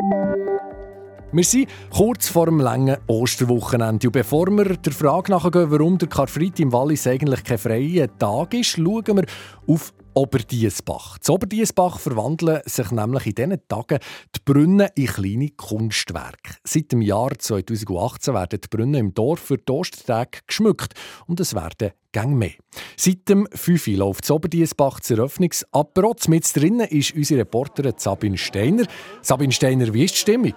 Wir sind kurz vor dem langen Osterwochenende. Und bevor wir der Frage nachgehen, warum der Karfreitag im Wallis eigentlich kein freier Tag ist, schauen wir auf Oberdiessbach. In Oberdiessbach verwandeln sich nämlich in diesen Tagen die Brunnen in kleine Kunstwerke. Seit dem Jahr 2018 werden die Brunnen im Dorf für die Ostertage geschmückt und es werden gang mehr. Seit dem 5 Uhr läuft in Oberdiessbach das Eröffnungsapero. Mit drinnen ist unsere Reporterin Sabine Steiner. Sabine Steiner, wie ist die Stimmung?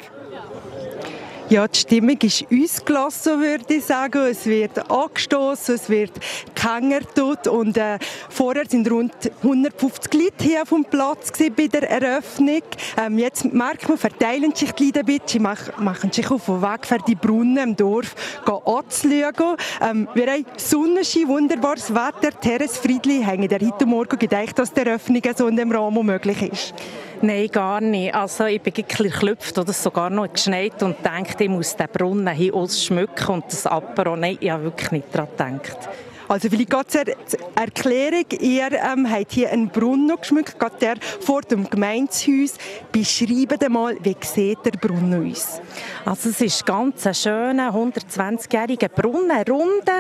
Ja, die Stimmung ist ausgelassen, würde ich sagen. Es wird angestossen, es wird gehängert und vorher sind rund 150 Leute hier auf dem Platz bei der Eröffnung. Jetzt merkt man, verteilen sich die Leute ein bisschen, machen sich auf den Weg für die Brunnen im Dorf anzuschauen. Wir haben Sonnenschein, wunderbares Wetter. Therese Friedli, haben ihr heute Morgen gedacht, dass die Eröffnung so in dem Rahmen möglich ist? Nein, gar nicht. Also ich bin ein bisschen erschöpft oder sogar noch geschneit und dachte, ich muss den Brunnen hier ausschmücken und das Apero. Nein, ich habe wirklich nicht daran gedacht. Also vielleicht geht es zur Erklärung. Ihr habt hier einen Brunnen geschmückt, gerade der vor dem Gemeindehaus. Beschreibt mal, wie sieht der Brunnen aus? Also es ist ganz ein schöner 120-jähriger Brunnen, runde,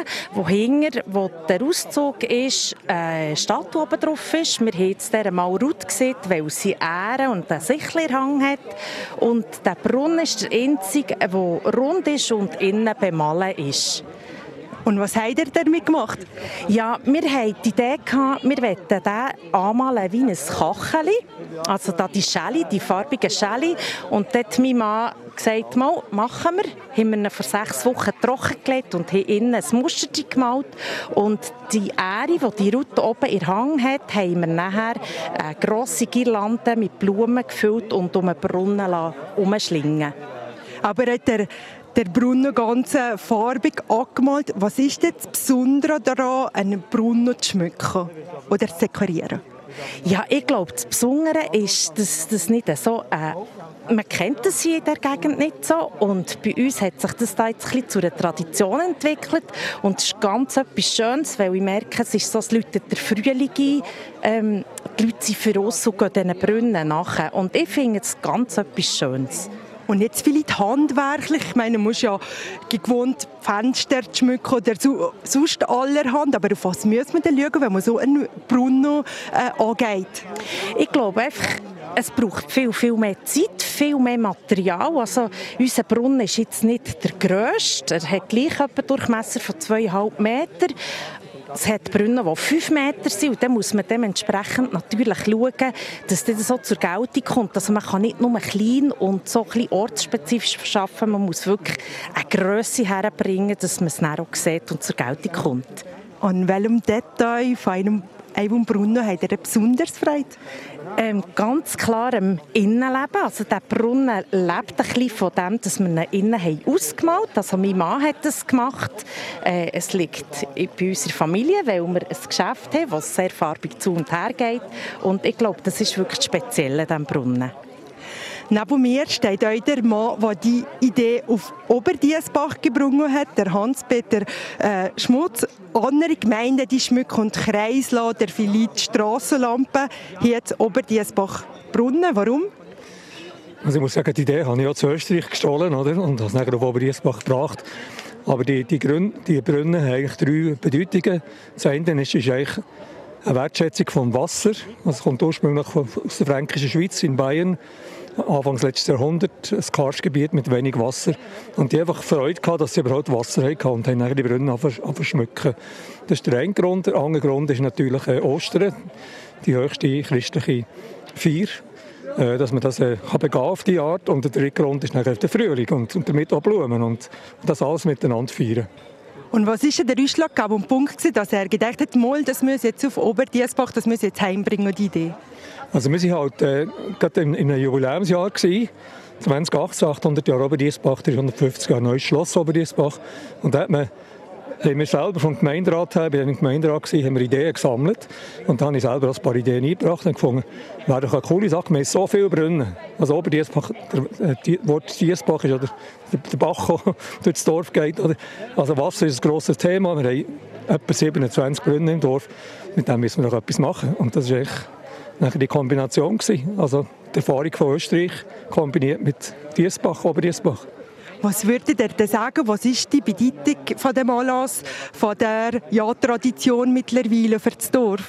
wo der Auszug ist, eine Statue oben drauf ist. Wir haben jetzt der mal Ruth gesehen, weil sie Ähren und einen Sichlerhang hat. Und der Brunnen ist der einzige, der rund ist und innen bemalen ist. Und was habt ihr damit gemacht? Ja, wir hatten die Idee gehabt, wir wollten den anmalen wie ein Kacheli. Also da die Schelle, die farbigen Schelle. Und dort hat mein Mann gesagt, mal, machen wir. Haben wir ihn vor 6 Wochen trockengelegt und haben innen ein Muster gemalt. Und die Ähre, die die Rute oben in Hang hat, haben wir nachher eine grosse Girlande mit Blumen gefüllt und um den Brunnen herumschlingen. Aber hat der Brunnen ganz farbig angemalt. Was ist denn das Besondere daran, einen Brunnen zu schmücken oder zu dekorieren? Ja, ich glaube, das Besondere ist, dass das nicht so... man kennt das hier in der Gegend nicht so. Und bei uns hat sich das da jetzt ein bisschen zu einer Tradition entwickelt. Und es ist ganz etwas Schönes, weil ich merke, es ist so, es läutet der Frühling ein. Die Leute sind für uns und gehen diesen Brunnen nachher. Und ich finde es ganz etwas Schönes. Und jetzt vielleicht handwerklich, ich meine, man muss ja gewohnt Fenster schmücken oder sonst allerhand, aber auf was muss man denn schauen, wenn man so einen Brunnen angeht? Ich glaube einfach, es braucht viel, viel mehr Zeit, viel mehr Material. Also, unser Brunnen ist jetzt nicht der grösste, er hat gleich einen Durchmesser von 2,5 Meter. Es hat Brunnen, die 5 Meter sind und dann muss man dementsprechend natürlich schauen, dass das so zur Geltung kommt. Also man kann nicht nur klein und so ein bisschen ortsspezifisch arbeiten, man muss wirklich eine Grösse herbringen, dass man es dann auch sieht und zur Geltung kommt. An welchem Detail von einem Brunnen hat ihr besonders Freude? Ganz klar im Innenleben. Also der Brunnen lebt ein bisschen von dem, dass wir ihn innen ausgemalt haben. Also mein Mann hat das gemacht. Es liegt bei unserer Familie, weil wir ein Geschäft haben, das sehr farbig zu und her geht. Und ich glaube, das ist wirklich speziell an diesem Brunnen. Neben mir steht auch der Mann, der die Idee auf Oberdiessbach gebracht hat, der Hans-Peter Schmutz. Andere Gemeinden die schmücken und Kreislader, vielleicht Strassenlampen. Hier in Oberdiessbach Brunnen. Warum? Also ich muss sagen, die Idee habe ich auch zu Österreich gestohlen, oder? Und habe es dann auf Oberdiessbach gebracht. Aber die Brunnen haben eigentlich 3 Bedeutungen. Das eine ist eigentlich eine Wertschätzung vom Wasser. Das kommt ursprünglich aus der fränkischen Schweiz in Bayern. Anfangs letzten Jahrhundert ein Karstgebiet mit wenig Wasser. Und die haben einfach Freude gehabt, dass sie überhaupt Wasser hatten und haben dann die Brunnen angeschmücken. Das ist der eine Grund. Der andere Grund ist natürlich Ostern, die höchste christliche Feier, dass man das begehen auf die Art. Und der dritte Grund ist dann der Frühling und damit auch Blumen und das alles miteinander feiern. Und was war der ausschlaggebende Punkt, dass er gedacht hat, mal, das muss jetzt auf Oberdiessbach, das muss jetzt heimbringen, die Idee? Also wir waren halt gerade in einem Jubiläumsjahr, 2018, 800 Jahre Oberdiessbach, 350 Jahre neues Schloss Oberdiessbach. Und da haben wir selber vom Gemeinderat her, im Gemeinderat gewesen, haben wir Ideen gesammelt. Und dann habe ich selber ein paar Ideen eingebracht und gefunden, wäre doch eine coole Sache, wir haben so viele Brunnen. Also Oberdiessbach, das Wort Diesbach ist, oder der Bach, der durchs Dorf geht. Oder? Also Wasser ist ein grosses Thema, wir haben etwa 27 Brunnen im Dorf. Mit dem müssen wir doch etwas machen. Und das ist echt nachher die Kombination gewesen. Also die Erfahrung von Österreich kombiniert mit Diesbach, Oberdiessbach. Was würdet ihr denn sagen, was ist die Bedeutung von dem Anlass, von der Tradition mittlerweile für das Dorf?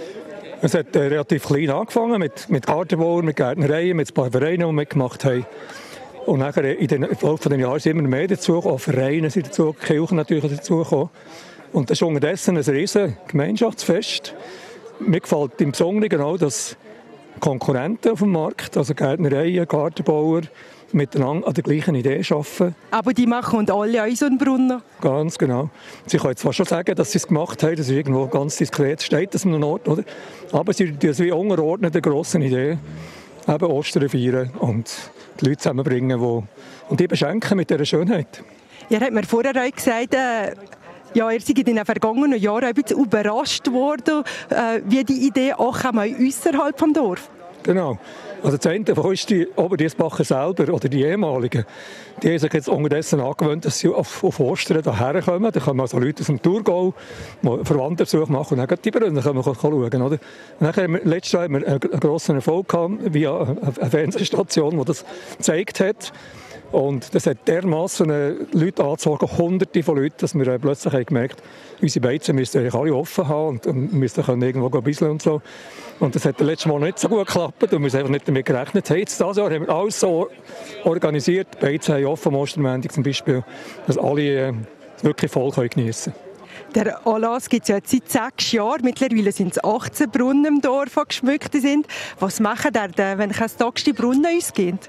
Es hat relativ klein angefangen, mit Gartenbauern, mit Gärtnereien, mit ein paar Vereinen, die mitgemacht haben. Und nachher im Laufe der Jahre sind immer mehr dazugekommen, auch Vereine sind dazugekommen, Kirchen natürlich dazugekommen. Und das ist unterdessen ein riesen Gemeinschaftsfest. Mir gefällt im Besonderen auch, dass Konkurrenten auf dem Markt, also Gärtnereien, Gartenbauer, miteinander an der gleichen Idee arbeiten. Aber die machen und alle auch so einen Brunnen? Ganz genau. Sie können zwar schon sagen, dass sie es gemacht haben, das ist irgendwo ganz diskret, steht das an einem Ort, oder? Aber sie tun es wie unterordnen der grossen Idee, eben Ostern feiern und die Leute zusammenbringen und die beschenken mit dieser Schönheit. Ihr habt mir vorher auch gesagt, ihr seid in den vergangenen Jahren ein bisschen überrascht worden, wie die Idee auch außerhalb des Dorf. Genau. Also das eine davon ist die Oberdiessbacher selber, oder die ehemaligen. Die haben sich jetzt unterdessen angewöhnt, dass sie auf Ostern hierher kommen. Da kommen also Leute aus dem Thurgau, die Verwandtenbesuch machen und dann die Brunnen schauen. Oder? Und dann letztes Jahr haben wir einen grossen Erfolg gehabt, via eine Fernsehstation, die das gezeigt hat. Und das hat dermassen Leute angezogen, Hunderte von Leuten, dass wir plötzlich haben gemerkt, unsere Beizen müssen eigentlich alle offen haben und müssen irgendwo bisseln und so. Und das hat letztes Mal nicht so gut geklappt und wir haben einfach nicht damit gerechnet. Hey, jetzt dieses Jahr haben wir alles so organisiert, die Beizen haben offen am Ostermontag zum Beispiel, dass alle wirklich voll geniessen können. Der Anlass gibt es ja jetzt seit 6 Jahren. Mittlerweile sind es 18 Brunnen im Dorf, die geschmückt sind. Was machen ihr denn, wenn kein Tag die Brunnen ausgehen?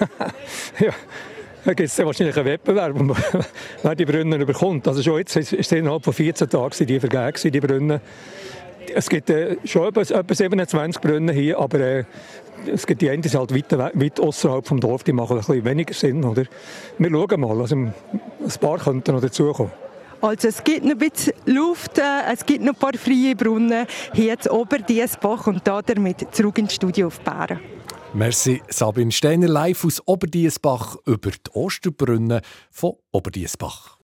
Ja, da gibt es wahrscheinlich einen Wettbewerb, wer die Brunnen bekommt. Also schon jetzt ist es innerhalb von 14 Tagen die vergeben, die Brunnen. Es gibt schon etwa 27 Brunnen hier, aber es gibt die einen, die sind halt weit außerhalb des Dorf, die machen ein bisschen weniger Sinn. Oder? Wir schauen mal, also ein paar könnten noch dazukommen. Also es gibt noch ein bisschen Luft, es gibt noch ein paar freie Brunnen hier in Oberdiessbach und damit zurück ins Studio auf Bären. Merci Sabine Steiner live aus Oberdiessbach über die Osterbrunnen von Oberdiessbach.